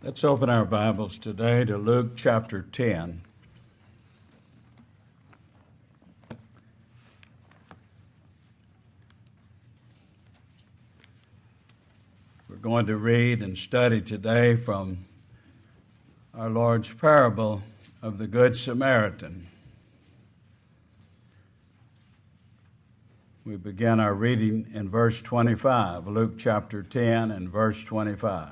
Let's open our Bibles today to Luke chapter 10. We're going to read and study today from our Lord's parable of the Good Samaritan. We begin our reading in verse 25, Luke chapter 10 and verse 25.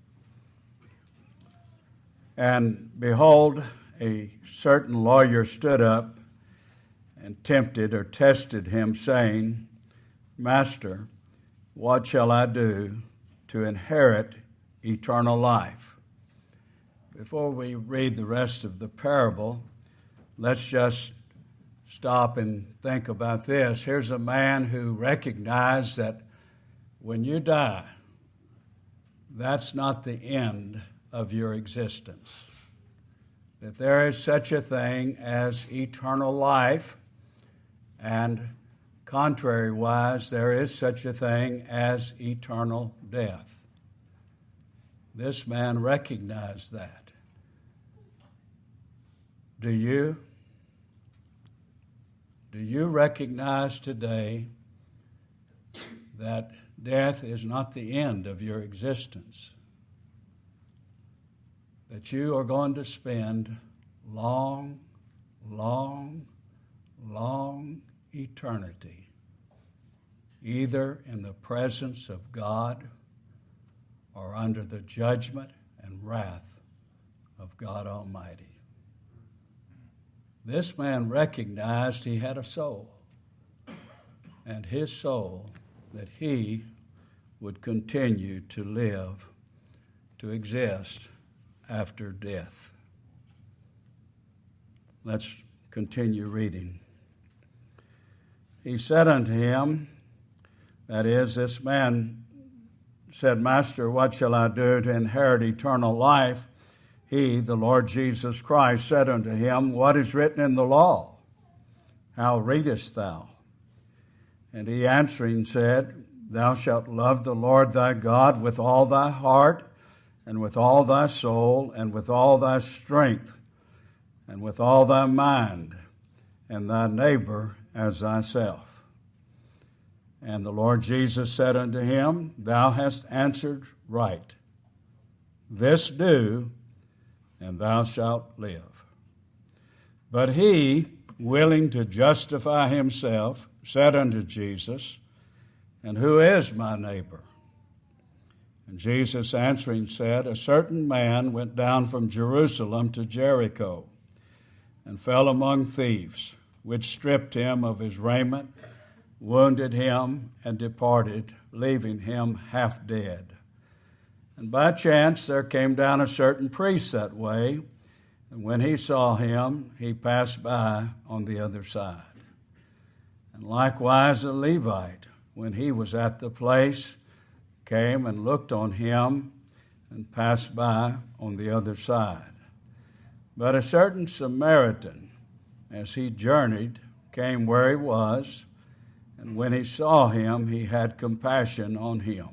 And behold, a certain lawyer stood up and tempted or tested him, saying, Master, what shall I do to inherit eternal life? Before we read the rest of the parable, let's just stop and think about this. Here's a man who recognized that when you die, that's not the end of your existence. That there is such a thing as eternal life, and contrary-wise, there is such a thing as eternal death. This man recognized that. Do you? Do you recognize today that death is not the end of your existence? That you are going to spend long eternity, either in the presence of God or under the judgment and wrath of God Almighty. This man recognized he had a soul, and his soul that he would continue to live, to exist after death. Let's continue reading. He said unto him, that is, this man said, Master, what shall I do to inherit eternal life? He, the Lord Jesus Christ, said unto him, What is written in the law? How readest thou? And he answering said, Thou shalt love the Lord thy God with all thy heart, and with all thy soul, and with all thy strength, and with all thy mind, and thy neighbor as thyself. And the Lord Jesus said unto him, Thou hast answered right. This do, and thou shalt live. But he, willing to justify himself, said unto Jesus, And who is my neighbor? And Jesus answering said, A certain man went down from Jerusalem to Jericho, and fell among thieves, which stripped him of his raiment, wounded him, and departed, leaving him half dead. And by chance there came down a certain priest that way, and when he saw him, he passed by on the other side. And likewise a Levite, when he was at the place, came and looked on him and passed by on the other side. But a certain Samaritan, as he journeyed, came where he was, and when he saw him, he had compassion on him,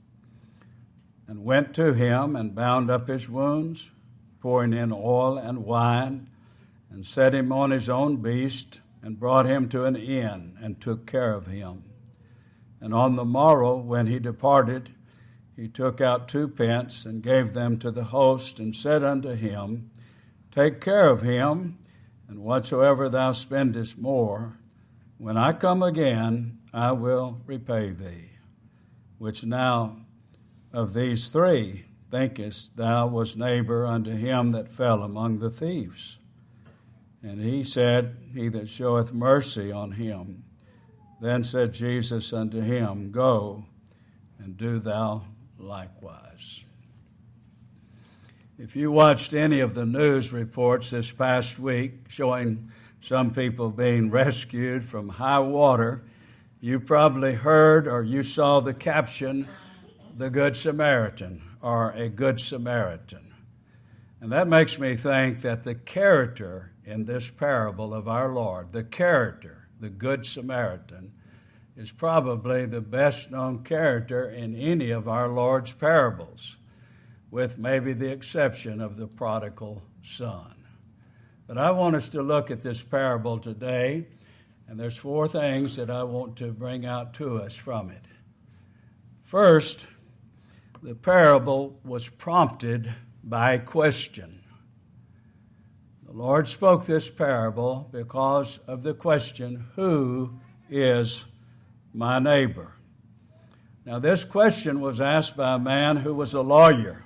and went to him and bound up his wounds, pouring in oil and wine, and set him on his own beast, and brought him to an inn, and took care of him. And on the morrow, when he departed, he took out 2 pence and gave them to the host, and said unto him, Take care of him, and whatsoever thou spendest more, when I come again, I will repay thee. Which now of these 3 thinkest thou was neighbor unto him that fell among the thieves? And he said, He that showeth mercy on him. Then said Jesus unto him, Go, and do thou likewise. If you watched any of the news reports this past week showing some people being rescued from high water, you probably heard or you saw the caption, The Good Samaritan, or A Good Samaritan. And that makes me think that the character in this parable of our Lord, the character, the Good Samaritan, is probably the best known character in any of our Lord's parables. with maybe the exception of the prodigal son. But I want us to look at this parable today, and there's 4 things that I want to bring out to us from it. First, the parable was prompted by a question. The Lord spoke this parable because of the question, who is my neighbor? Now, this question was asked by a man who was a lawyer.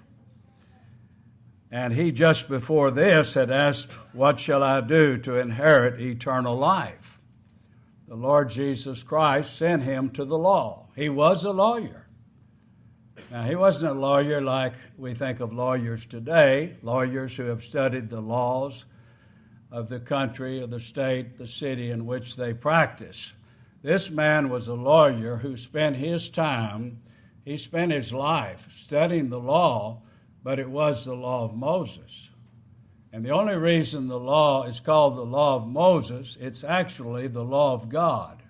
And he just before this had asked, what shall I do to inherit eternal life? The Lord Jesus Christ sent him to the law. He was a lawyer. Now, he wasn't a lawyer like we think of lawyers today, lawyers who have studied the laws of the country, of the state, the city in which they practice. This man was a lawyer who spent his time, he spent his life studying the law, but it was the law of Moses. And the only reason the law is called the law of Moses, it's actually the law of God.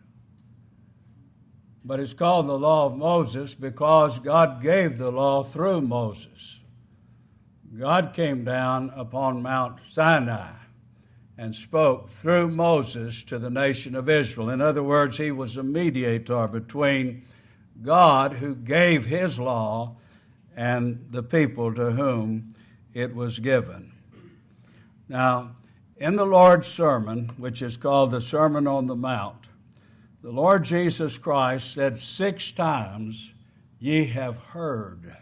But it's called the law of Moses because God gave the law through Moses. God came down upon Mount Sinai and spoke through Moses to the nation of Israel. In other words, he was a mediator between God, who gave his law, and the people to whom it was given. Now, in the Lord's Sermon, which is called the Sermon on the Mount, the Lord Jesus Christ said 6 times, ye have heard.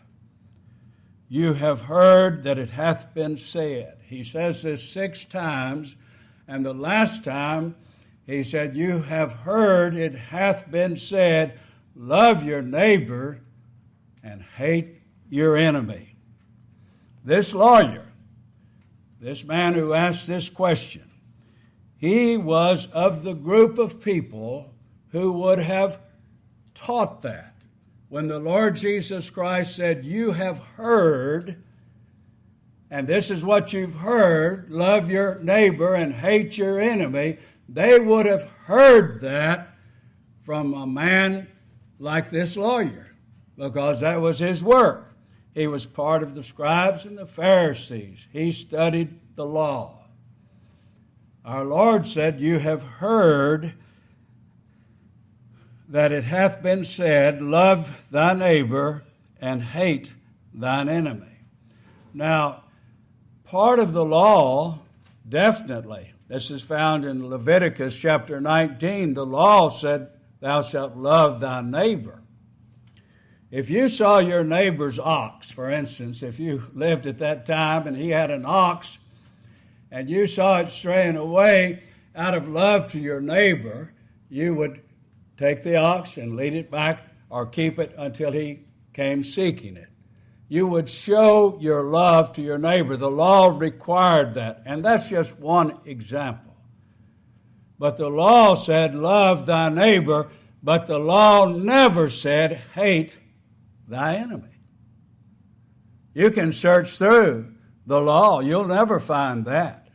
You have heard that it hath been said. He says this 6 times, and the last time he said, you have heard it hath been said, love your neighbor and hate your enemy. This lawyer, this man who asked this question, he was of the group of people who would have taught that. When the Lord Jesus Christ said, you have heard, and this is what you've heard, love your neighbor and hate your enemy, they would have heard that from a man like this lawyer, because that was his work. He was part of the scribes and the Pharisees. He studied the law. Our Lord said, you have heard that it hath been said, love thy neighbor and hate thine enemy. Now, part of the law, definitely, this is found in Leviticus chapter 19, the law said, thou shalt love thy neighbor. If you saw your neighbor's ox, for instance, if you lived at that time and he had an ox, and you saw it straying away, out of love to your neighbor, you would take the ox and lead it back or keep it until he came seeking it. You would show your love to your neighbor. The law required that, and that's just one example. But the law said, love thy neighbor, but the law never said, hate thy enemy. You can search through the law. You'll never find that.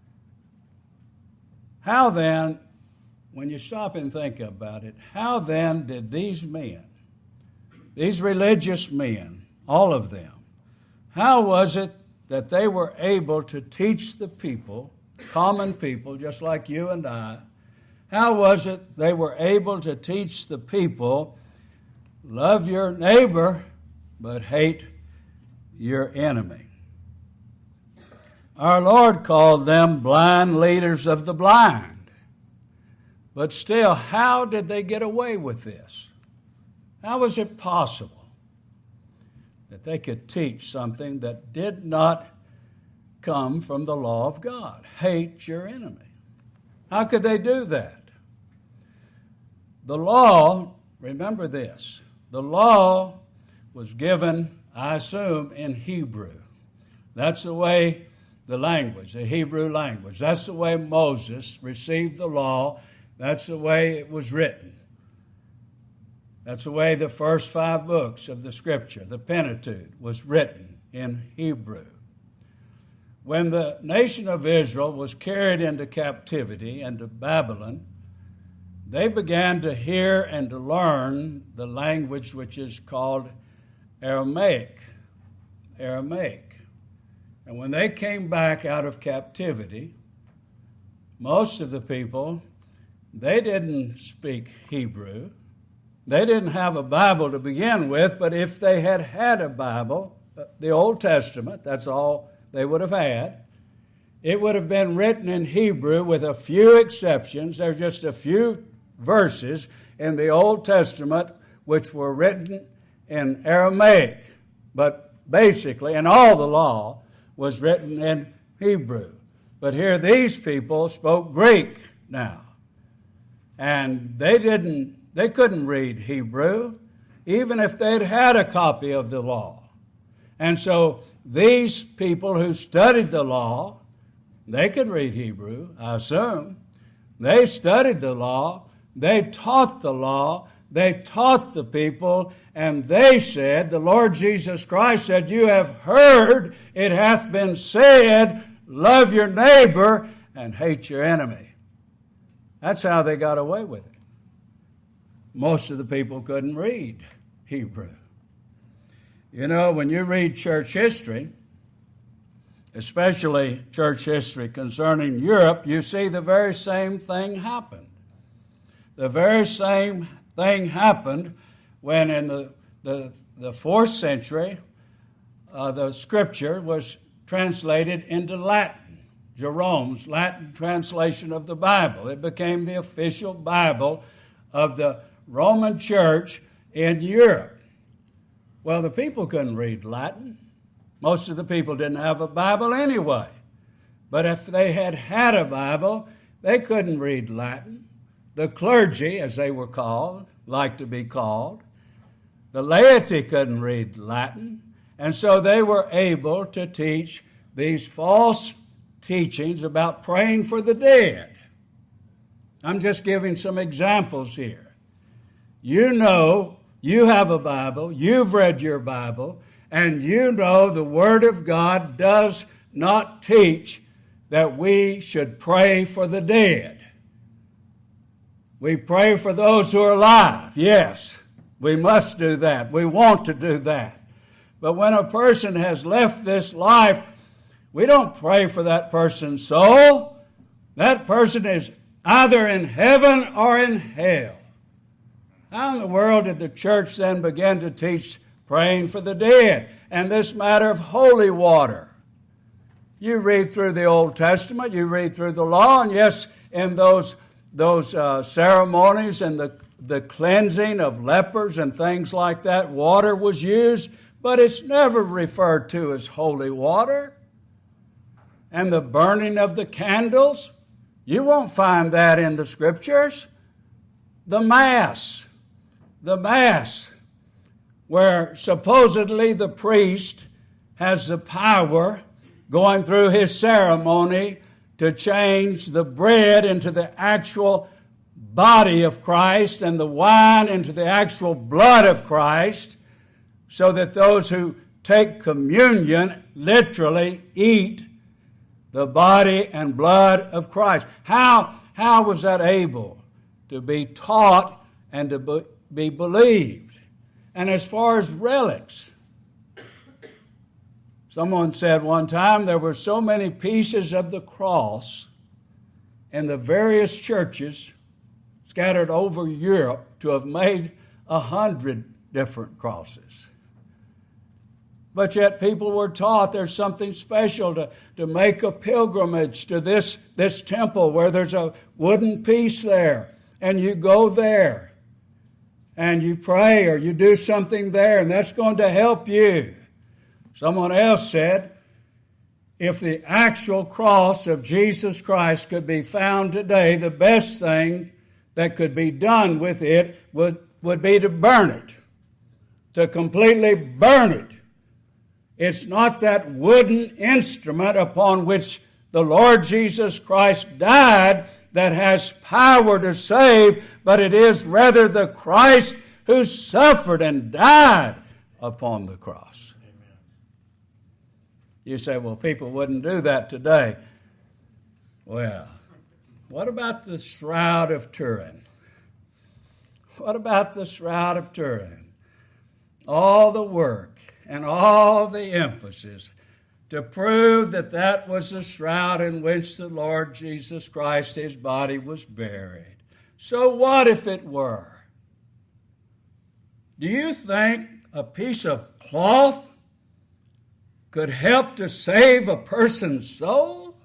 How then, when you stop and think about it, how then did these men, these religious men, all of them, how was it that they were able to teach the people, common people, just like you and I, how was it they were able to teach the people, love your neighbor, but hate your enemy? Our Lord called them blind leaders of the blind. But still, how did they get away with this? How was it possible that they could teach something that did not come from the law of God? Hate your enemy. How could they do that? The law, remember this, the law was given, I assume, in Hebrew. That's the way the language, the Hebrew language, that's the way Moses received the law. That's the way it was written. That's the way the first 5 books of the Scripture, the Pentateuch, was written in Hebrew. When the nation of Israel was carried into captivity, into Babylon, they began to hear and to learn the language which is called Aramaic. Aramaic. And when they came back out of captivity, most of the people, they didn't speak Hebrew. They didn't have a Bible to begin with, but if they had had a Bible, the Old Testament, that's all they would have had, it would have been written in Hebrew with a few exceptions. There's just a few verses in the Old Testament which were written in Aramaic, but basically, and all the law was written in Hebrew. But here these people spoke Greek now. And they couldn't read Hebrew, even if they'd had a copy of the law. And so these people who studied the law, they could read Hebrew, I assume. They studied the law, they taught the law, they taught the people, and they said, the Lord Jesus Christ said, you have heard it hath been said, love your neighbor and hate your enemy. That's how they got away with it. Most of the people couldn't read Hebrew. You know, when you read church history, especially church history concerning Europe, you see the very same thing happened. The very same thing happened when in the 4th century, the Scripture was translated into Latin. Jerome's Latin translation of the Bible. It became the official Bible of the Roman Church in Europe. Well, the people couldn't read Latin. Most of the people didn't have a Bible anyway. But if they had had a Bible, they couldn't read Latin. The clergy, as they were called, like to be called, the laity couldn't read Latin. And so they were able to teach these false teachings about praying for the dead. I'm just giving some examples here. You know, you have a Bible, you've read your Bible, and you know the Word of God does not teach that we should pray for the dead. We pray for those who are alive. Yes, we must do that. We want to do that. But when a person has left this life, we don't pray for that person's soul. That person is either in heaven or in hell. How in the world did the church then begin to teach praying for the dead and this matter of holy water? You read through the Old Testament, you read through the law, and yes, in those ceremonies and the cleansing of lepers and things like that, water was used, but it's never referred to as holy water. And the burning of the candles, you won't find that in the Scriptures. The Mass, where supposedly the priest has the power going through his ceremony to change the bread into the actual body of Christ and the wine into the actual blood of Christ, so that those who take communion literally eat the body and blood of Christ. How was that able to be taught and to be believed? And as far as relics, someone said one time there were so many pieces of the cross in the various churches scattered over Europe to have made 100 different crosses. But yet people were taught there's something special to make a pilgrimage to this temple where there's a wooden piece there. And you go there and you pray or you do something there, and that's going to help you. Someone else said, if the actual cross of Jesus Christ could be found today, the best thing that could be done with it would be to burn it, to completely burn it. It's not that wooden instrument upon which the Lord Jesus Christ died that has power to save, but it is rather the Christ who suffered and died upon the cross. Amen. You say, well, people wouldn't do that today. Well, what about the Shroud of Turin? What about the Shroud of Turin? All the work and all the emphasis to prove that that was the shroud in which the Lord Jesus Christ, his body, was buried. So what if it were? Do you think a piece of cloth could help to save a person's soul?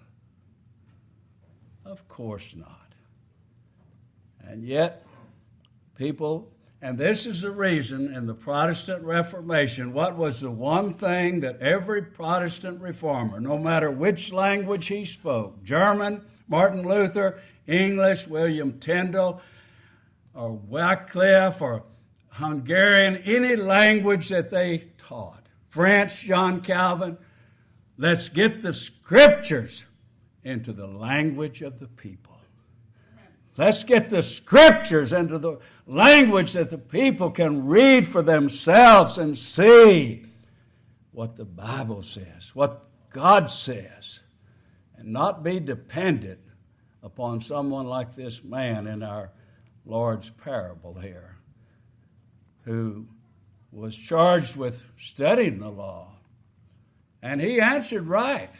Of course not. And yet, people, and this is the reason in the Protestant Reformation, what was the one thing that every Protestant reformer, no matter which language he spoke, German, Martin Luther, English, William Tyndale, or Wycliffe, or Hungarian, any language that they taught, French, John Calvin, let's get the Scriptures into the language of the people. Let's get the Scriptures into the language that the people can read for themselves and see what the Bible says, what God says, and not be dependent upon someone like this man in our Lord's parable here, who was charged with studying the law. And he answered right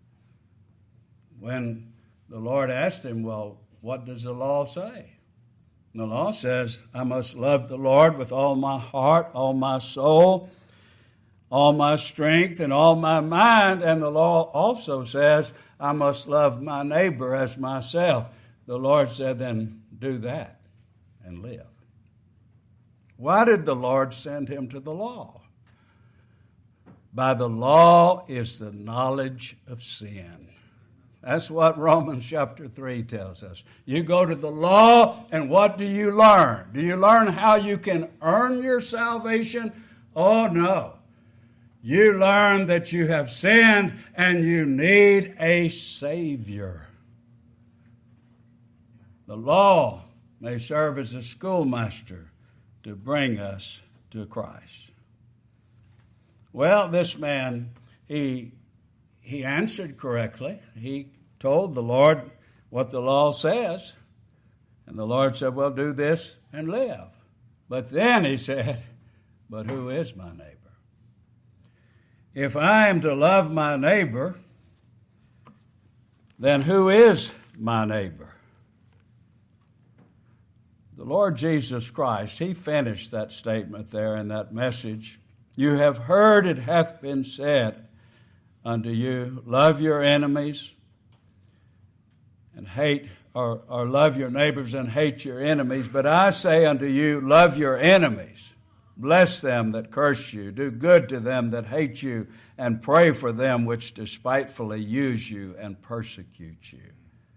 when the Lord asked him, well, what does the law say? And the law says, I must love the Lord with all my heart, all my soul, all my strength, and all my mind. And the law also says, I must love my neighbor as myself. The Lord said, then do that and live. Why did the Lord send him to the law? By the law is the knowledge of sin. That's what Romans chapter 3 tells us. You go to the law, and what do you learn? Do you learn how you can earn your salvation? Oh, no. You learn that you have sinned and you need a Savior. The law may serve as a schoolmaster to bring us to Christ. Well, this man, he answered correctly. He told the Lord what the law says. And the Lord said, well, do this and live. But then he said, but who is my neighbor? If I am to love my neighbor, then who is my neighbor? The Lord Jesus Christ, he finished that statement there in that message. You have heard it hath been said unto you, love your enemies and hate, or love your neighbors and hate your enemies. But I say unto you, love your enemies. Bless them that curse you. Do good to them that hate you, and pray for them which despitefully use you and persecute you.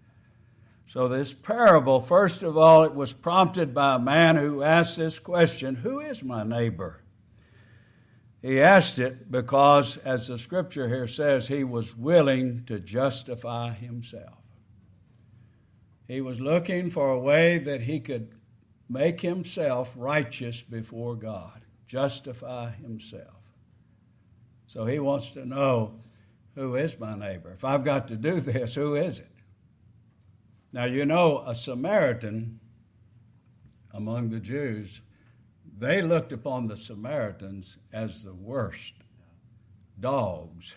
So this parable, first of all, it was prompted by a man who asked this question, who is my neighbor? He asked it because, as the Scripture here says, he was willing to justify himself. He was looking for a way that he could make himself righteous before God, justify himself. So he wants to know, who is my neighbor? If I've got to do this, who is it? Now, you know, a Samaritan among the Jews, they looked upon the Samaritans as the worst. Dogs.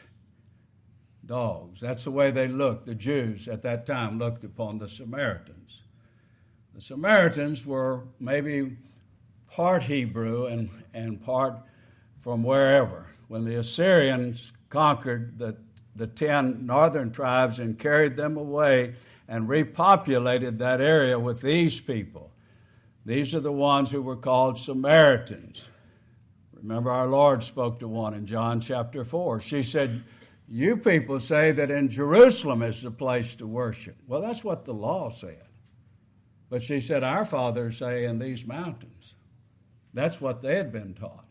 That's the way they looked. The Jews at that time looked upon the Samaritans. The Samaritans were maybe part Hebrew and part from wherever. When the Assyrians conquered the 10 northern tribes and carried them away and repopulated that area with these people, these are the ones who were called Samaritans. Remember, our Lord spoke to one in John chapter 4. She said, you people say that in Jerusalem is the place to worship. Well, that's what the law said. But she said, our fathers say in these mountains. That's what they had been taught.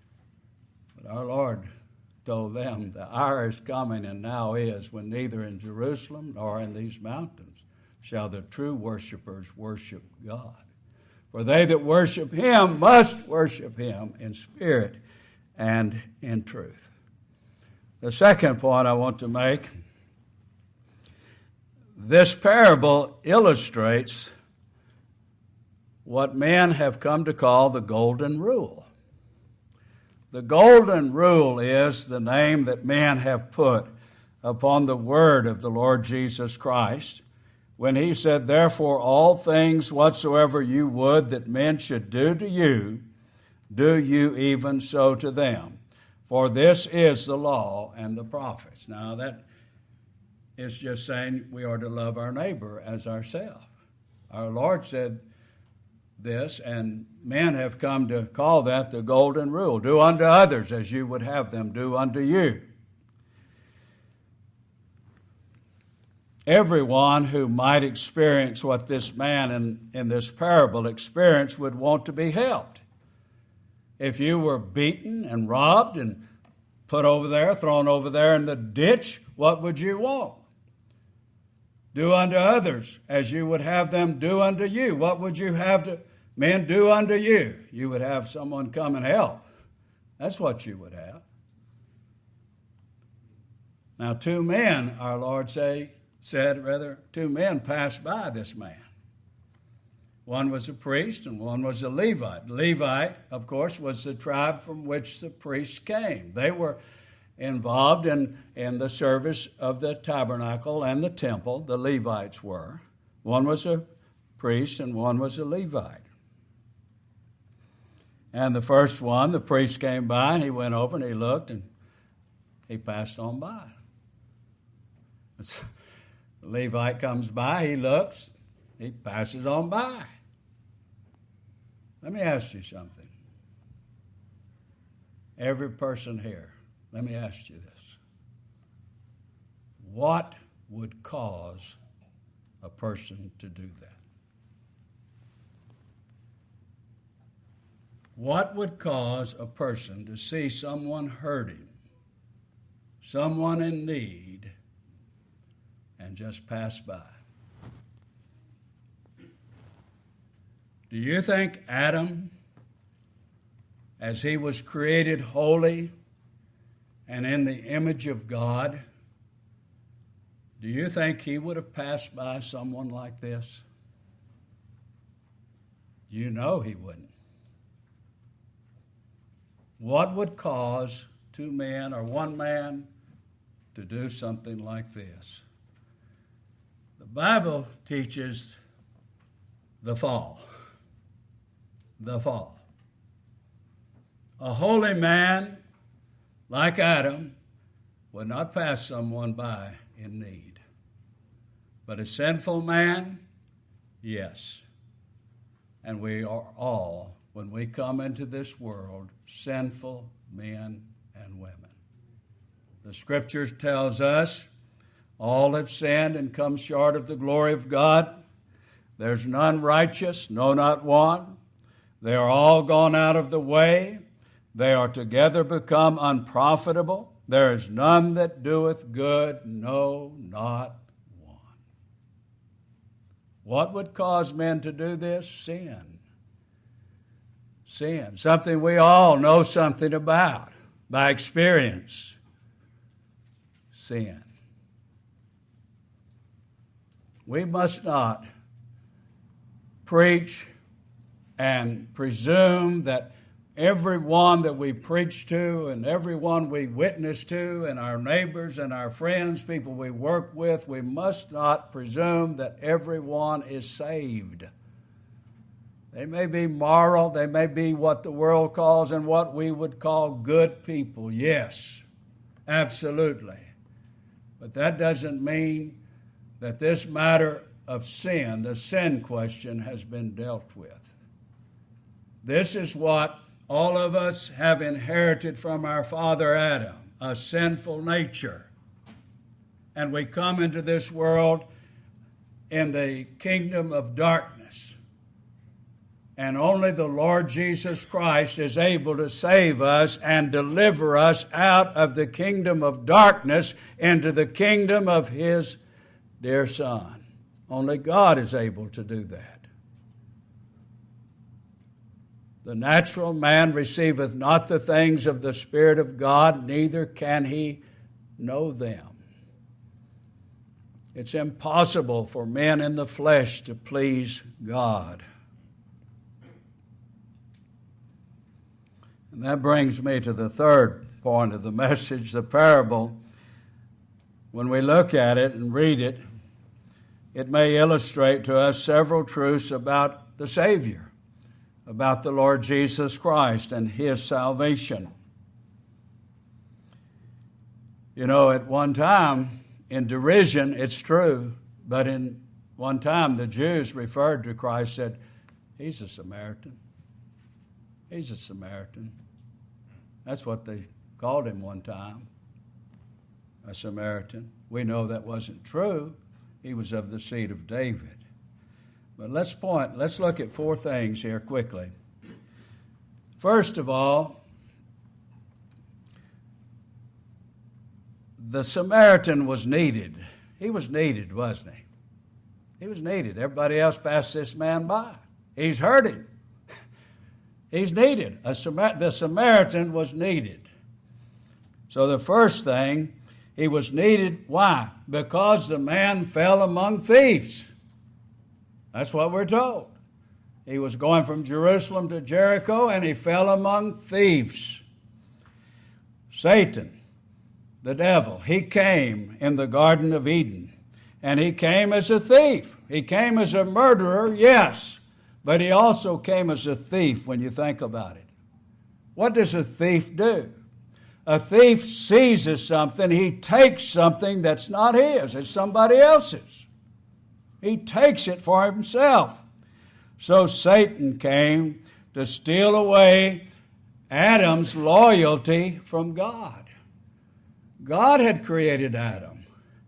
But our Lord told them, the hour is coming and now is, when neither in Jerusalem nor in these mountains shall the true worshipers worship God. For they that worship him must worship him in spirit and in truth. The second point I want to make, this parable illustrates what men have come to call the golden rule. The golden rule is the name that men have put upon the word of the Lord Jesus Christ, when he said, "Therefore all things whatsoever you would that men should do to you, do you even so to them. For this is the law and the prophets." Now that is just saying we are to love our neighbor as ourselves. Our Lord said this, and men have come to call that the golden rule. Do unto others as you would have them do unto you. Everyone who might experience what this man in this parable experienced would want to be helped. If you were beaten and robbed and put over there, thrown over there in the ditch, what would you want? Do unto others as you would have them do unto you. What would you have men do unto you? You would have someone come and help. That's what you would have. Now, two men, our Lord said, two men passed by this man. One was a priest and one was a Levite. The Levite, of course, was the tribe from which the priests came. They were involved in the service of the tabernacle and the temple. The Levites were. One was a priest and one was a Levite. And the first one, the priest came by and he went over and he looked and he passed on by. The Levite comes by, he looks, he passes on by. Let me ask you something. Every person here, let me ask you this. What would cause a person to do that? What would cause a person to see someone hurting, someone in need, and just pass by? Do you think Adam, as he was created holy and in the image of God, do you think he would have passed by someone like this? You know he wouldn't. What would cause two men or one man to do something like this? The Bible teaches the fall. The fall. A holy man like Adam would not pass someone by in need. But a sinful man, yes. And we are all, when we come into this world, sinful men and women. The Scriptures tells us all have sinned and come short of the glory of God. There's none righteous, no, not one. They are all gone out of the way. They are together become unprofitable. There is none that doeth good, no, not one. What would cause men to do this? Sin. Sin. Something we all know something about by experience. Sin. We must not preach and presume that everyone that we preach to and everyone we witness to and our neighbors and our friends, people we work with, we must not presume that everyone is saved. They may be moral, they may be what the world calls and what we would call good people. Yes, absolutely. But that doesn't mean that this matter of sin, the sin question, has been dealt with. This is what all of us have inherited from our father Adam, a sinful nature. And we come into this world in the kingdom of darkness. And only the Lord Jesus Christ is able to save us and deliver us out of the kingdom of darkness into the kingdom of His dear Son. Only God is able to do that. The natural man receiveth not the things of the Spirit of God, neither can he know them. It's impossible for men in the flesh to please God. And that brings me to the third point of the message, the parable. When we look at it and read it, it may illustrate to us several truths about the Savior, about the Lord Jesus Christ and His salvation. You know, at one time, in derision, it's true, but in one time the Jews referred to Christ, said, He's a Samaritan. He's a Samaritan. That's what they called Him one time, a Samaritan. We know that wasn't true. He was of the seed of David. But let's look at four things here quickly. First of all, the Samaritan was needed. He was needed, wasn't he? He was needed. Everybody else passed this man by. He's hurting. He's needed. The Samaritan was needed. So the first thing, he was needed. Why? Because the man fell among thieves. That's what we're told. He was going from Jerusalem to Jericho, and he fell among thieves. Satan, the devil, he came in the Garden of Eden, and he came as a thief. He came as a murderer, yes, but he also came as a thief when you think about it. What does a thief do? A thief seizes something. He takes something that's not his. It's somebody else's. He takes it for himself. So Satan came to steal away Adam's loyalty from God. God had created Adam.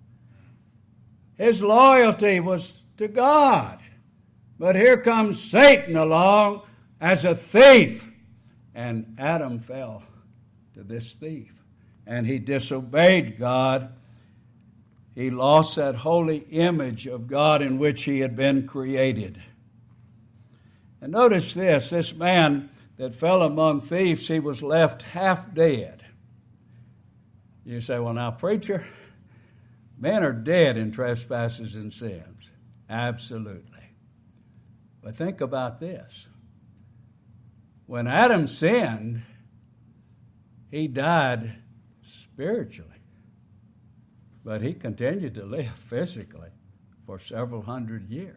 His loyalty was to God. But here comes Satan along as a thief. And Adam fell to this thief. And he disobeyed God. He lost that holy image of God in which he had been created. And notice this man that fell among thieves, he was left half dead. You say, well, now, preacher, men are dead in trespasses and sins. Absolutely. But think about this. When Adam sinned, he died spiritually. But he continued to live physically for several hundred years.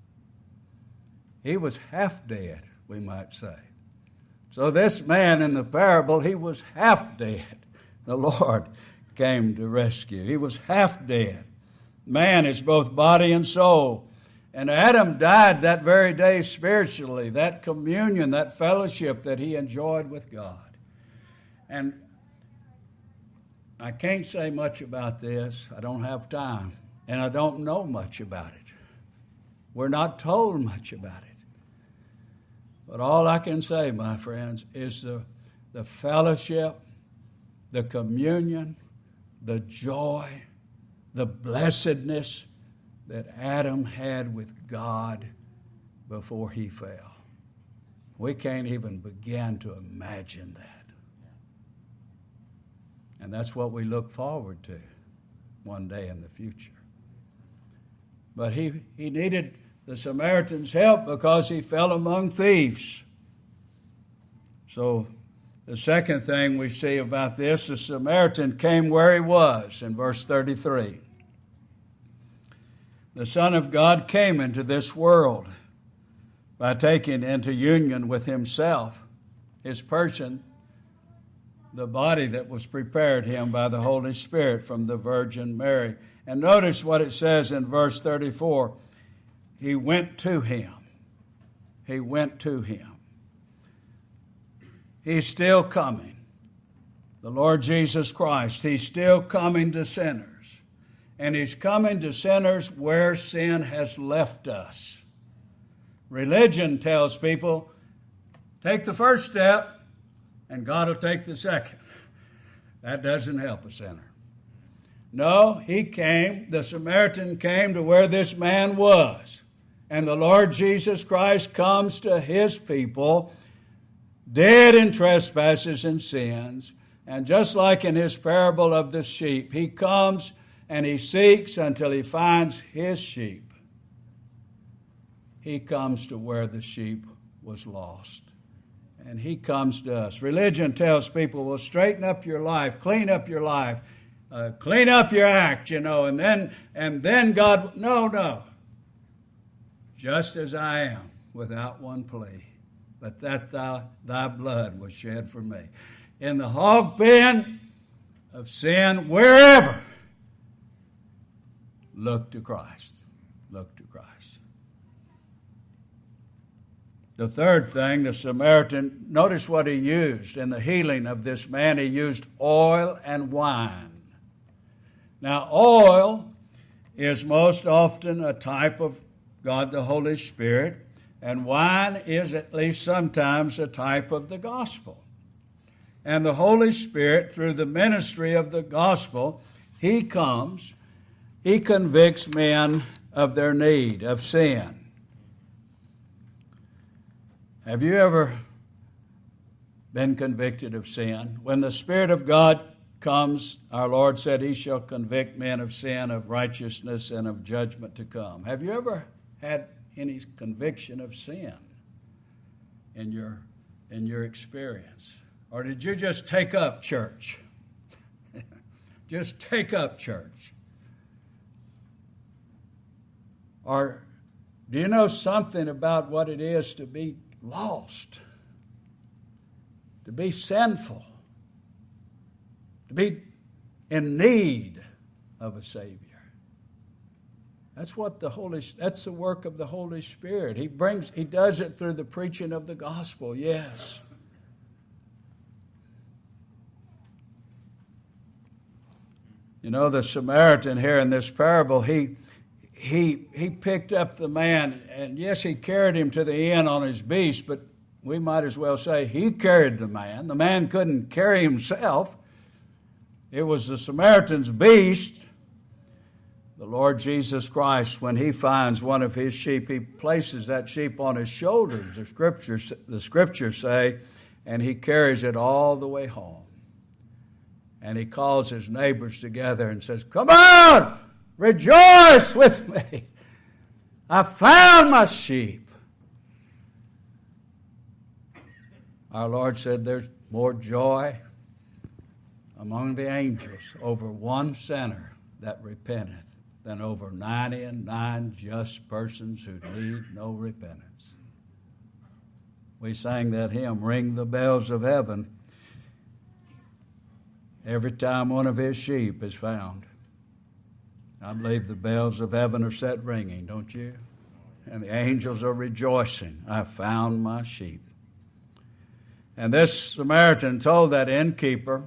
He was half dead, we might say. So this man in the parable, he was half dead. The Lord came to rescue. He was half dead. Man is both body and soul. And Adam died that very day spiritually, that communion, that fellowship that he enjoyed with God. And I can't say much about this. I don't have time. And I don't know much about it. We're not told much about it. But all I can say, my friends, is the fellowship, the communion, the joy, the blessedness that Adam had with God before he fell. We can't even begin to imagine that. And that's what we look forward to one day in the future. But he needed the Samaritan's help because he fell among thieves. So the second thing we see about this, the Samaritan came where he was in verse 33. The Son of God came into this world by taking into union with himself, his person, the body that was prepared him by the Holy Spirit from the Virgin Mary. And notice what it says in verse 34. He went to him. He went to him. He's still coming. The Lord Jesus Christ, he's still coming to sinners. And he's coming to sinners where sin has left us. Religion tells people, take the first step, and God will take the second. That doesn't help a sinner. No, he came, the Samaritan came to where this man was. And the Lord Jesus Christ comes to his people, dead in trespasses and sins. And just like in his parable of the sheep, he comes and he seeks until he finds his sheep. He comes to where the sheep was lost. And he comes to us. Religion tells people, well, straighten up your life, clean up your life, clean up your act, and then God, no. Just as I am, without one plea, but that thy blood was shed for me. In the hog pen of sin, wherever, look to Christ. Look to Christ. The third thing, the Samaritan, notice what he used in the healing of this man. He used oil and wine. Now, oil is most often a type of God the Holy Spirit, and wine is at least sometimes a type of the gospel. And the Holy Spirit, through the ministry of the gospel, he comes, he convicts men of their need, of sin. Have you ever been convicted of sin? When the Spirit of God comes, our Lord said, He shall convict men of sin, of righteousness, and of judgment to come. Have you ever had any conviction of sin in your experience? Or did you just take up church? Just take up church. Or do you know something about what it is to be lost, to be sinful, to be in need of a Savior? That's the work of the Holy Spirit. He does it through the preaching of the gospel, yes. The Samaritan here in this parable, he picked up the man, and yes, he carried him to the inn on his beast, but we might as well say he carried the man. The man couldn't carry himself. It was the Samaritan's beast. The Lord Jesus Christ, when he finds one of his sheep, he places that sheep on his shoulders, the scriptures say, and he carries it all the way home. And he calls his neighbors together and says, "Come on! Rejoice with me. I found my sheep." Our Lord said there's more joy among the angels over one sinner that repenteth than over 99 just persons who need no repentance. We sang that hymn, "Ring the Bells of Heaven," every time one of his sheep is found. I believe the bells of heaven are set ringing, don't you? And the angels are rejoicing. I found my sheep. And this Samaritan told that innkeeper,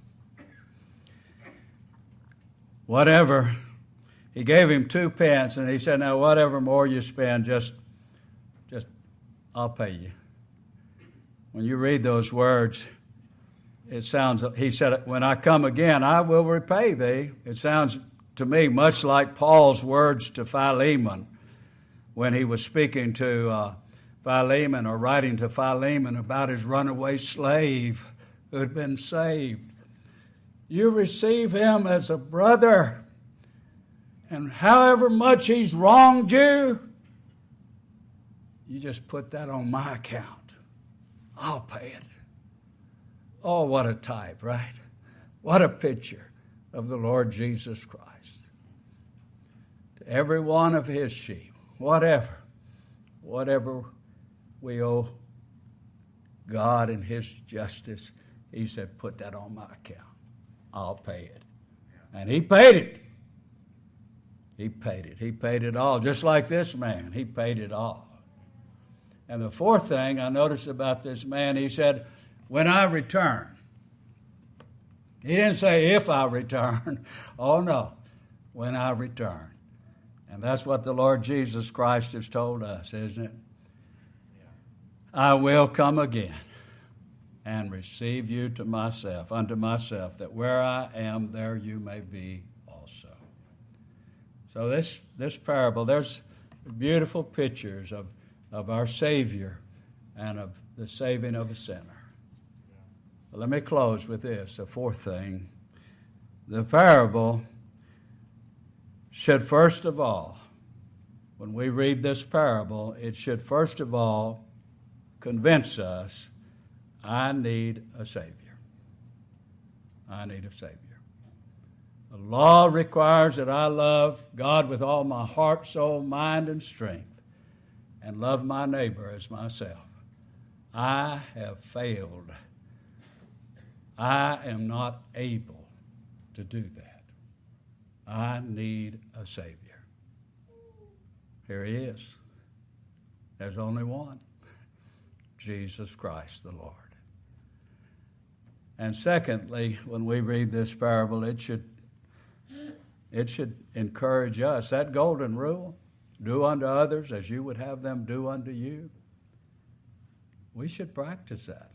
whatever, he gave him 2 pence, and he said, "Now, whatever more you spend, just I'll pay you." When you read those words, he said, "When I come again, I will repay thee." It sounds to me much like Paul's words to Philemon when he was speaking to Philemon, or writing to Philemon about his runaway slave who had been saved. You receive him as a brother, and however much he's wronged you, you just put that on my account. I'll pay it. Oh, what a type, right? What a picture of the Lord Jesus Christ. To every one of his sheep, whatever we owe God and his justice, he said, put that on my account. I'll pay it. And he paid it. He paid it. He paid it all. Just like this man, he paid it all. And the fourth thing I noticed about this man, he said, when I return. He didn't say if I return. Oh, no, when I return. And that's what the Lord Jesus Christ has told us, isn't it? I will come again and receive you to myself, unto myself, that where I am, there you may be also. So this parable, there's beautiful pictures of our Savior and of the saving of a sinner. But let me close with this, the fourth thing. The parable should first of all, when we read this parable, it should first of all convince us I need a Savior. I need a Savior. The law requires that I love God with all my heart, soul, mind, and strength, and love my neighbor as myself. I have failed. I am not able to do that. I need a Savior. Here he is. There's only one. Jesus Christ the Lord. And secondly, when we read this parable, it should encourage us. That golden rule, do unto others as you would have them do unto you. We should practice that.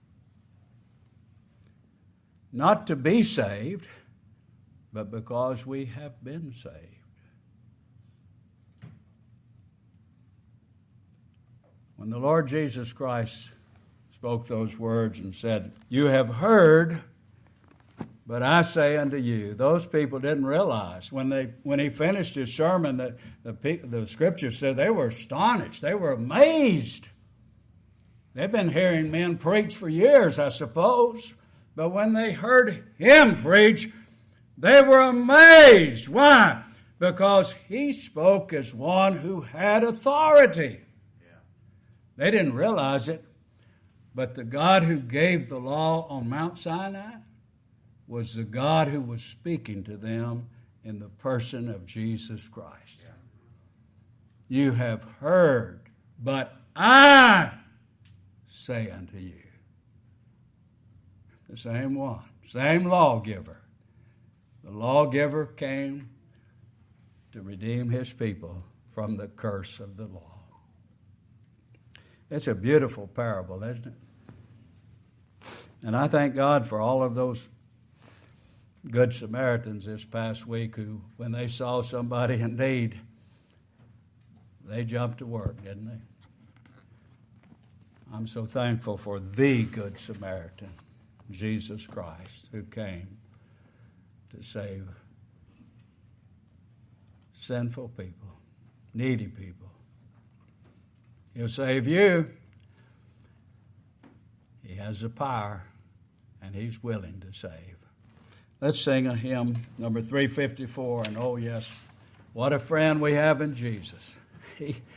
Not to be saved, but because we have been saved. When the Lord Jesus Christ spoke those words and said, "You have heard, but I say unto you," those people didn't realize. When he finished his sermon, the Scripture said they were astonished. They were amazed. They've been hearing men preach for years, I suppose. But when they heard him preach, they were amazed. Why? Because he spoke as one who had authority. They didn't realize it, but the God who gave the law on Mount Sinai was the God who was speaking to them in the person of Jesus Christ. You have heard, but I say unto you. The same one, same lawgiver. The lawgiver came to redeem his people from the curse of the law. It's a beautiful parable, isn't it? And I thank God for all of those Good Samaritans this past week who, when they saw somebody in need, they jumped to work, didn't they? I'm so thankful for the Good Samaritan, Jesus Christ, who came to save sinful people, needy people. He'll save you. He has the power, and he's willing to save. Let's sing a hymn, number 354, and oh yes, what a friend we have in Jesus.